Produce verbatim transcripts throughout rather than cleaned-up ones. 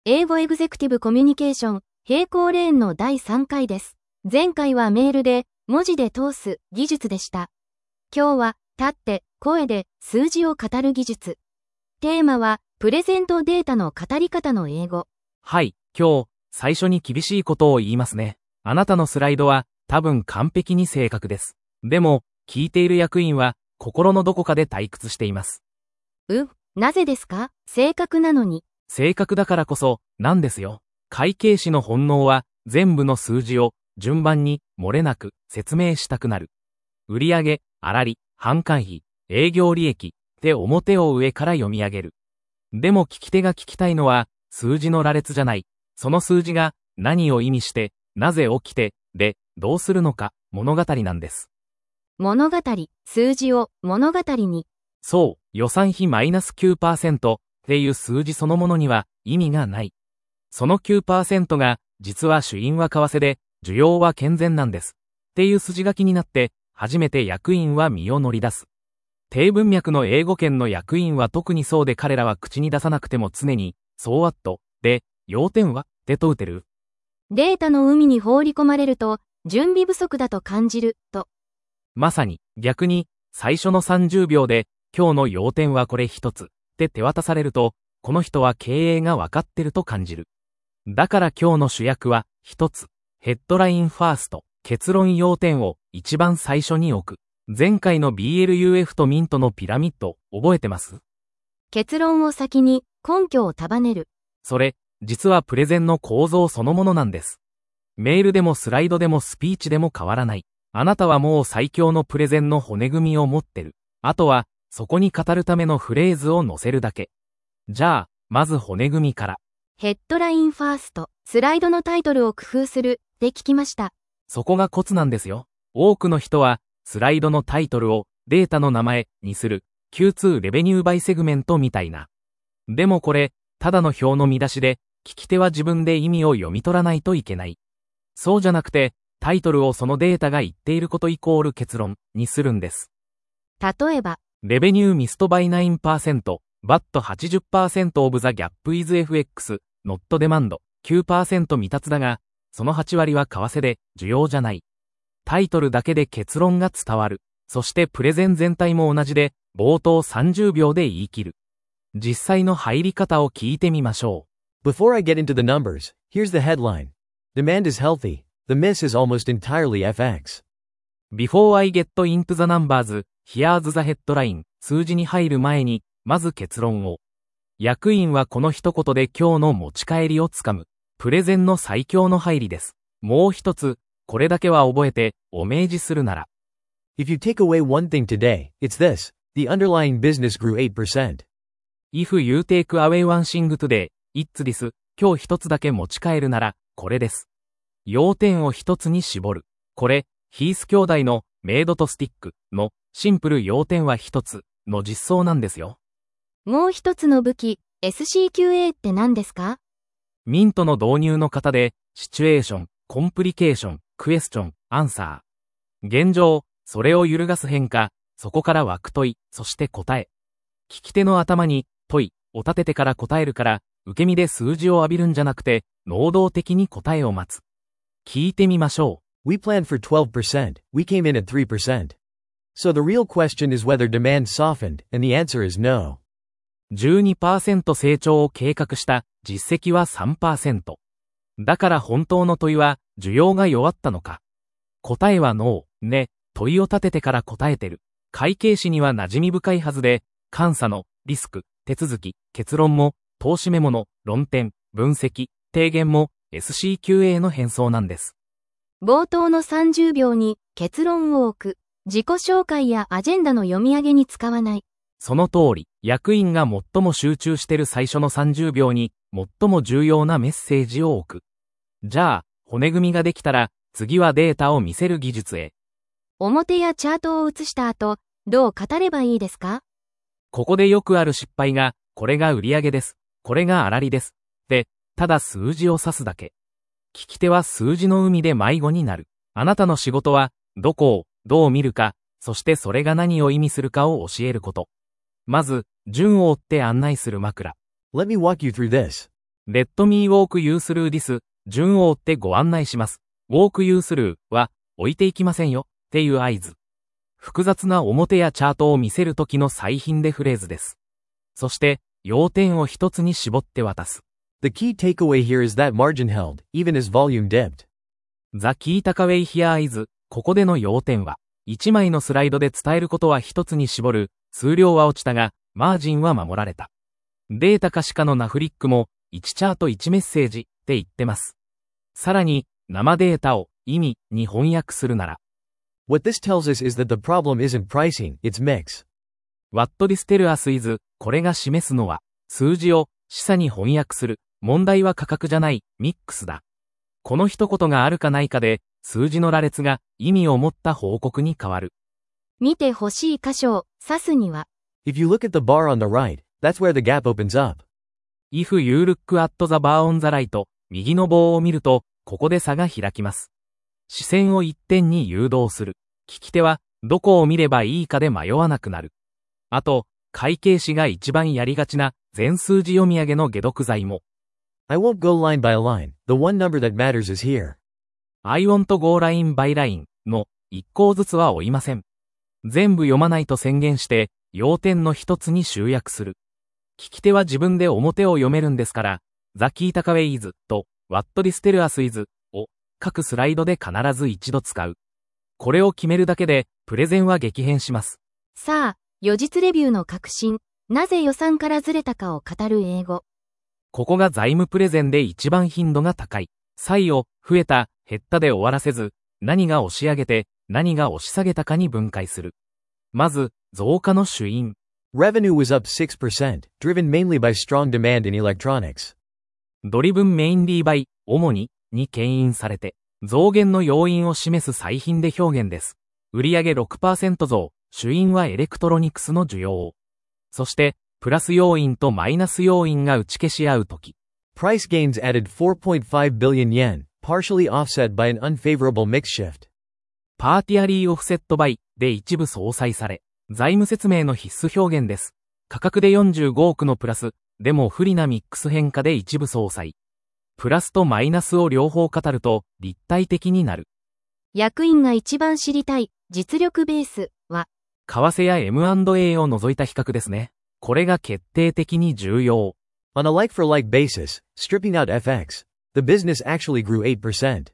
英語エグゼクティブコミュニケーション、平行レーンのだいさんかいです。前回はメールで、文字で通す技術でした。今日は、立って、声で、数字を語る技術。テーマは、プレゼントデータの語り方の英語。 はい、今日、最初に厳しいことを言いますね。あなたのスライドは、多分完璧に正確です。でも、聞いている役員は、心のどこかで退屈しています。 う、なぜですか？正確なのに。 正確だからこそ、なんですよ。会計士の本能は、全部の数字を、順番に、漏れなく、説明したくなる。売上、粗利、販管費、営業利益、で表を上から読み上げる。でも聞き手が聞きたいのは、数字の羅列じゃない。その数字が、何を意味して、なぜ起きて、で、どうするのか、物語なんです。 物語、数字を物語に。 そう、予算費マイナス きゅうパーセント っていう数字そのものには意味がない。その きゅうパーセント が、実は主因は為替で、需要は健全なんです。っていう筋書きになって、初めて役員は身を乗り出す。低文脈の英語圏の役員は特にそうで彼らは口に出さなくても常に、So what? で、要点はでと打てる。 データの海に放り込まれると、準備不足だと感じる、と。 まさに、逆に、最初のさんじゅうびょうで、今日の要点はこれ一つ、って手渡されると、この人は経営がわかってると感じる。だから今日の主役は、一つ、ヘッドラインファースト、結論要点を一番最初に置く。前回の ビーエルユーエフ とミントのピラミッド、覚えてます？ 結論を先に、根拠を束ねる。 それ、実はプレゼンの構造そのものなんです。メールでもスライドでもスピーチでも変わらない。あなたはもう最強のプレゼンの骨組みを持ってる。あとは、そこに語るためのフレーズを載せるだけ。じゃあ、まず骨組みから。 ヘッドラインファースト、スライドのタイトルを工夫する、って聞きました。 そこがコツなんですよ。多くの人は、スライドのタイトルをデータの名前にする キューツー レベニューバイセグメントみたいな。でもこれ、ただの表の見出しで、聞き手は自分で意味を読み取らないといけない。そうじゃなくて、タイトルをそのデータが言っていることイコール結論にするんです。 例えば、 レベニューミストバイ ナインパーセント、バット はちじゅっパーセント オブザギャップイズ エフエックス、ノットデマンド きゅうパーセント 未達だが、そのはちわりは為替で需要じゃない。タイトルだけで結論が伝わる。そしてプレゼン全体も同じで、冒頭さんじゅうびょうで言い切る。実際の入り方を聞いてみましょう。Before I get into the numbers, here's the headline. Demand is healthy. The miss is almost entirely エフエックス. Before I get into the numbers, here's the headline. 数字に入る前に、まず結論を。役員はこの一言で今日の持ち帰りをつかむ。プレゼンの最強の入りです。もう一つ、これだけは覚えて、お命じするなら。 If you take away one thing today, it's this. The underlying business grew eight percent. If you take away one thing today, it's this. 今日一つだけ持ち帰るなら、これです。要点を一つに絞る。これ、ヒース兄弟のメイドとスティックのシンプル要点は一つの実装なんですよ。 もう一つの武器、エスシーキューエー って何ですか？ ミントの導入の型で、シチュエーション、コンプリケーション、クエスチョン、アンサー。現状、それを揺るがす変化、そこから湧く問い、そして答え。聞き手の頭に問いを立ててから答えるから、受け身で数字を浴びるんじゃなくて、能動的に答えを待つ。聞いてみましょう。We planned for twelve percent. We came in at three percent. So the real question is whether demand softened, and the answer is no. じゅうにパーセント 成長を計画した実績は さんパーセント。だから本当の問いは、需要が弱ったのか。答えはノー、ね、問いを立ててから答えてる。会計士には馴染み深いはずで、監査のリスク、手続き、結論も、投資メモの論点、分析、提言も エスシーキューエー の変装なんです。 冒頭のさんじゅうびょうに結論を置く。自己紹介やアジェンダの読み上げに使わない。 その通り、役員が最も集中している最初のさんじゅうびょうに、最も重要なメッセージを置く。じゃあ、骨組みができたら、次はデータを見せる技術へ。 表やチャートを写した後、どう語ればいいですか？ ここでよくある失敗が、これが売上です。これが粗利です。で、ただ数字を指すだけ。聞き手は数字の海で迷子になる。あなたの仕事は、どこを、どう見るか、そしてそれが何を意味するかを教えること。まず、順を追って案内する枕。 Let me walk you through this. Let me walk you through this 順を追ってご案内します。walk you through は置いていきませんよっていう合図。複雑な表やチャートを見せるときの再品でフレーズです。そして、要点を一つに絞って渡す。 The key takeaway here is that margin held, even as volume dipped. The key takeaway here is ここでの要点は、一枚のスライドで伝えることは一つに絞る、数量は落ちたが、マージンは守られた。データ可視化のナフリックも、いちチャートいちメッセージって言ってます。さらに、生データを意味に翻訳するなら。 What this tells us is that the problem isn't pricing, it's mix. What this tells us is これが示すのは、数字を示唆に翻訳する。問題は価格じゃない、ミックスだ。この一言があるかないかで、数字の羅列が意味を持った報告に変わる。 見てほしい箇所を指すには。 If you look at the bar on the right, that's where the gap opens up. If you look at the bar on the right, 右の棒を見ると、ここで差が開きます。視線を一点に誘導する。聞き手は、どこを見ればいいかで迷わなくなる。あと、会計士が一番やりがちな、全数字読み上げの解読剤も。 I won't go line by line, the one number that matters is here. I won't go line by line の一項ずつは追いません。全部読まないと宣言して、要点の一つに集約する。聞き手は自分で表を読めるんですから、The key takeaway is と What this tells us is を各スライドで必ず一度使う。これを決めるだけで、プレゼンは激変します。 さあ、予実レビューの核心、なぜ予算からずれたかを語る英語。 ここが財務プレゼンで一番頻度が高い。差を、増えた、減ったで終わらせず、何が押し上げて、何が押し下げたかに分解する。まず、増加の主因。 Revenue was up six percent, driven mainly by strong demand in electronics. ドリブンメインリーバイ、主に、に牽引されて、増減の要因を示す再品で表現です。売上 ろくパーセント 増、主因はエレクトロニクスの需要。そして、プラス要因とマイナス要因が打ち消し合うとき。 Price gains added four point five billion yen, partially offset by an unfavorable mix shift. パーティアリーオフセットバイで一部相殺され、財務説明の必須表現です。価格でよんじゅうごおくのプラス、でも不利なミックス変化で一部相殺。プラスとマイナスを両方語ると立体的になる。 役員が一番知りたい実力ベースは、 為替や エムアンドエー を除いた比較ですね。これが決定的に重要。 On a like-for-like basis, stripping out エフエックス, the business actually grew eight percent.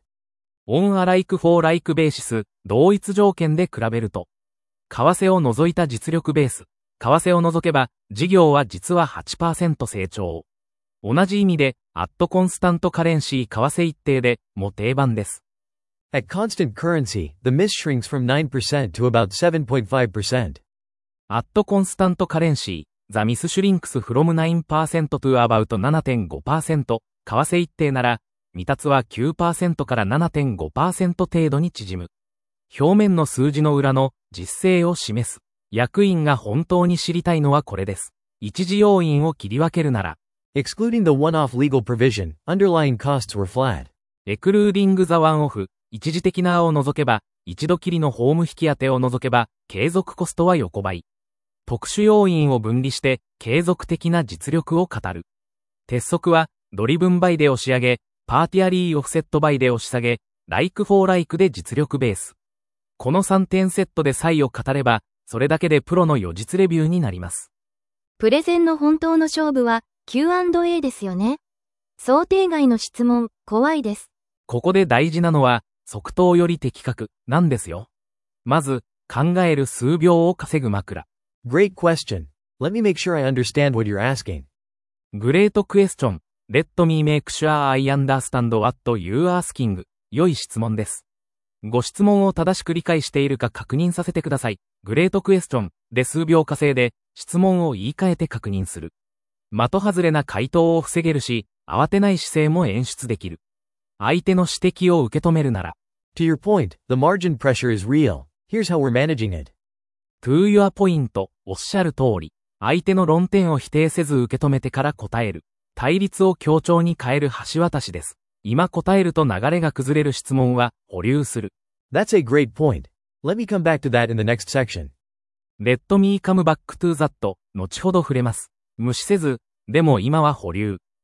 On a like-for-like basis, 同一条件で比べると。為替を除いた実力ベース。為替を除けば、事業は実は はちパーセント 成長。同じ意味で、at constant currency 為替一定で、も定番です。 At constant currency, the miss shrinks from nine percent to about seven point five percent. At constant currency, the miss shrinks from nine percent to about ななてんごパーセント。為替一定なら、未達は きゅうパーセント から ななてんごパーセント 程度に縮む。表面の数字の裏の実勢を示す。役員が本当に知りたいのはこれです。一時要因を切り分けるなら。 Excluding the one-off legal provision, underlying costs were flat. Excluding the one-off, 一時的なを除けば、一度きりの法務引き当てを除けば、継続コストは横ばい。特殊要因を分離して、継続的な実力を語る。鉄則は、ドリブンバイで押し上げ、パーティアリーオフセットバイで押し下げ、ライクフォーライクで実力ベース。このさんてんセットで差異を語れば、それだけでプロの予実レビューになります。 プレゼンの本当の勝負は キューアンドエー ですよね。想定外の質問、怖いです。 ここで大事なのは、即答より的確、なんですよ。まず、考える数秒を稼ぐ枕。 Great question. Let me make sure I understand what you're asking. Great question. Let me make sure I understand what you're asking. 良い質問です。ご質問を正しく理解しているか確認させてください。Great question で数秒稼いで、質問を言い換えて確認する。的外れな回答を防げるし、慌てない姿勢も演出できる。相手の指摘を受け止めるなら。 To your point, the margin pressure is real. Here's how we're managing it. To your point, おっしゃる通り。相手の論点を否定せず受け止めてから答える。対立を強調に変える橋渡しです。今答えると流れが崩れる質問は保留する。 That's a great point. Let me come back to that in the next section. Let me come back to that. 後ほど触れます。無視せず、でも今は保留。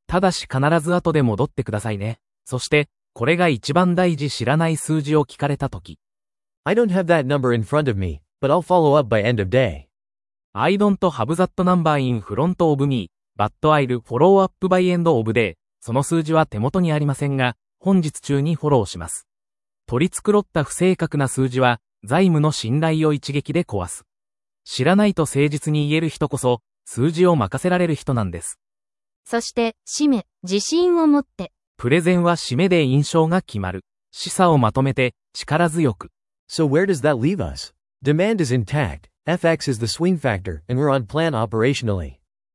ただし必ず後で戻ってくださいね。そして、これが一番大事知らない数字を聞かれたとき。 I don't have that number in front of me, but I'll follow up by end of day. I don't have that number in front of me, but I'll follow up by end of day. その数字は手元にありませんが、本日中にフォローします。取り繕った不正確な数字は、財務の信頼を一撃で壊す。知らないと誠実に言える人こそ、数字を任せられる人なんです。 そして、締め、自信を持って。 プレゼンは締めで印象が決まる。示唆をまとめて、力強く。 So where does that leave us? Demand is intact, エフエックス is the swing factor, and we're on plan operationally.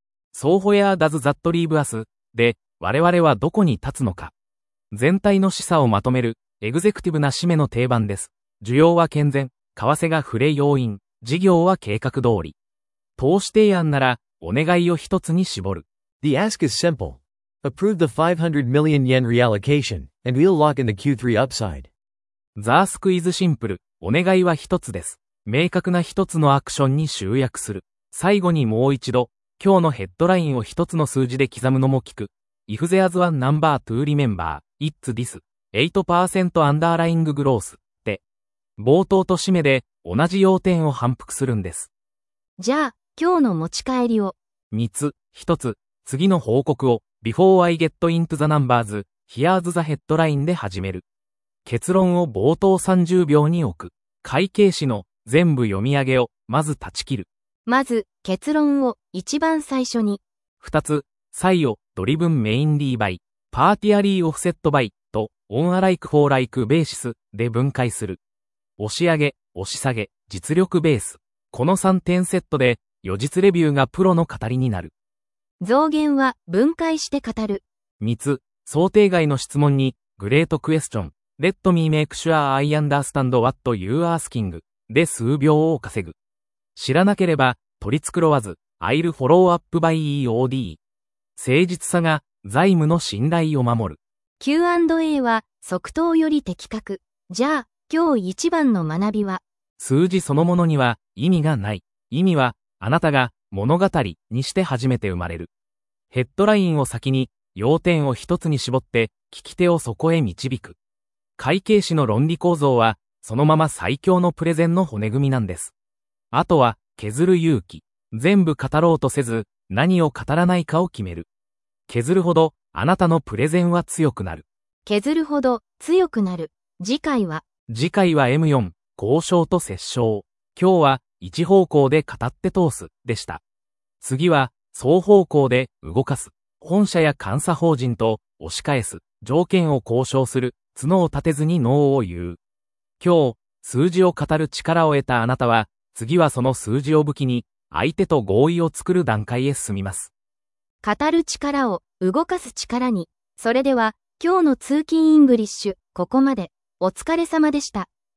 So where does that leave us? で、我々はどこに立つのか。全体の示唆をまとめる、エグゼクティブな締めの定番です。需要は健全、為替が触れ要因、事業は計画通り。投資提案なら、お願いを一つに絞る。 The ask is simple. Approve the five hundred million yen reallocation, and we'll lock in theキュースリー upside. The ask is simple. お願いは一つです。明確な一つのアクションに集約する。最後にもう一度、今日のヘッドラインを一つの数字で刻むのも聞く。If there's one number to remember, it's this. エイトパーセント underlying growth って、冒頭と締めで同じ要点を反復するんです。 じゃあ、今日の持ち帰りを。 三つ、一つ、次の報告を、Before I get into the numbers, here's the headline で始める。結論を冒頭さんじゅうびょうに置く。会計士の全部読み上げを、まず断ち切る。 まず、結論を一番最初に。 二つ、際を、ドリブンメインリーバイ、パーティアリーオフセットバイと、オンアライクフォーライクベーシスで分解する。押し上げ、押し下げ、実力ベース。このさんてんセットで、予実レビューがプロの語りになる。 増減は分解して語る。 三つ、想定外の質問に、グレートクエスチョン、Let me make sure I understand what you're asking で数秒を稼ぐ。知らなければ、取り繕わず、I'll follow up by イーオーディー。誠実さが、財務の信頼を守る。 キューアンドエー は、即答より的確。じゃあ、今日一番の学びは、 数字そのものには、意味がない。意味は、あなたが、物語にして初めて生まれる。ヘッドラインを先に、要点を一つに絞って、聞き手をそこへ導く。会計士の論理構造は、そのまま最強のプレゼンの骨組みなんです。あとは、削る勇気。全部語ろうとせず、何を語らないかを決める。削るほど、あなたのプレゼンは強くなる。 削るほど、強くなる。次回は、 次回は エムフォー、交渉と折衝。今日は、一方向で語って通す、でした。次は、双方向で動かす。本社や監査法人と押し返す。条件を交渉する。角を立てずにノーを言う。今日、数字を語る力を得たあなたは、次はその数字を武器に、相手と合意を作る段階へ進みます。 語る力を動かす力に。それでは、今日の通勤イングリッシュ、ここまで。お疲れ様でした。